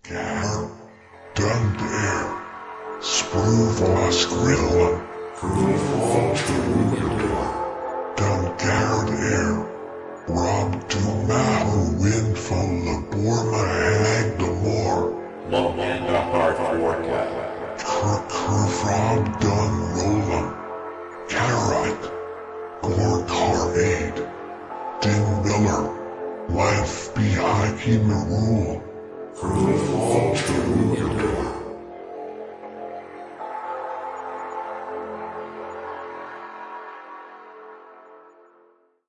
Gar, dun air, sprove os grillen, dun gard air, rob to mahu windfall labor my hag the more, Lomenda hard forecast. Frog dun rollum, Carrot, Gore car aid, Din Miller, Life be hiking the rule.